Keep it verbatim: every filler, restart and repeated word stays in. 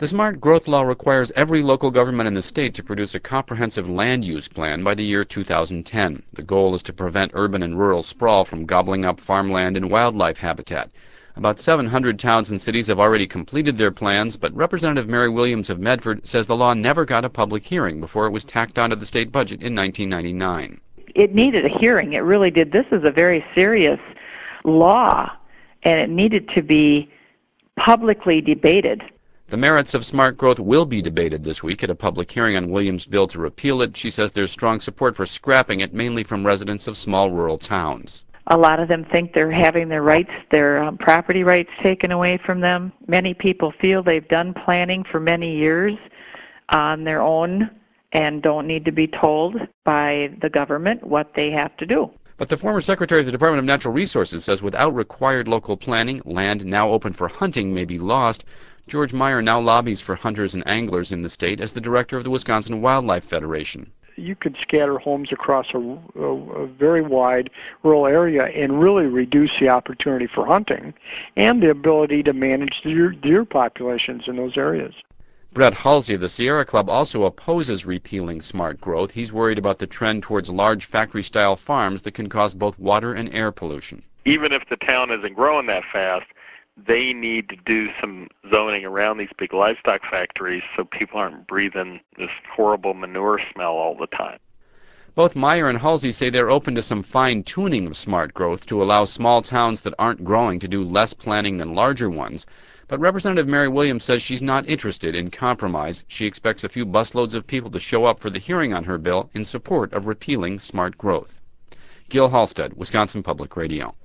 The smart growth law requires every local government in the state to produce a comprehensive land use plan by the year two thousand ten. The goal is to prevent urban and rural sprawl from gobbling up farmland and wildlife habitat. About seven hundred towns and cities have already completed their plans, but Representative Mary Williams of Medford says the law never got a public hearing before it was tacked onto the state budget in nineteen ninety-nine. It needed a hearing. It really did. This is a very serious law, and it needed to be publicly debated. The merits of smart growth will be debated this week at a public hearing on Williams' bill to repeal it. She says there's strong support for scrapping it, mainly from residents of small rural towns. A lot of them think they're having their rights, their um, property rights taken away from them. Many people feel they've done planning for many years on their own and don't need to be told by the government what they have to do. But the former Secretary of the Department of Natural Resources says without required local planning, land now open for hunting may be lost. George Meyer now lobbies for hunters and anglers in the state as the director of the Wisconsin Wildlife Federation. You could scatter homes across a, a, a very wide rural area and really reduce the opportunity for hunting and the ability to manage deer, deer populations in those areas. Brett Halsey of the Sierra Club also opposes repealing smart growth. He's worried about the trend towards large factory-style farms that can cause both water and air pollution. Even if the town isn't growing that fast, they need to do some zoning around these big livestock factories so people aren't breathing this horrible manure smell all the time. Both Meyer and Halsey say they're open to some fine-tuning of smart growth to allow small towns that aren't growing to do less planning than larger ones. But Representative Mary Williams says she's not interested in compromise. She expects a few busloads of people to show up for the hearing on her bill in support of repealing smart growth. Gil Halstead, Wisconsin Public Radio.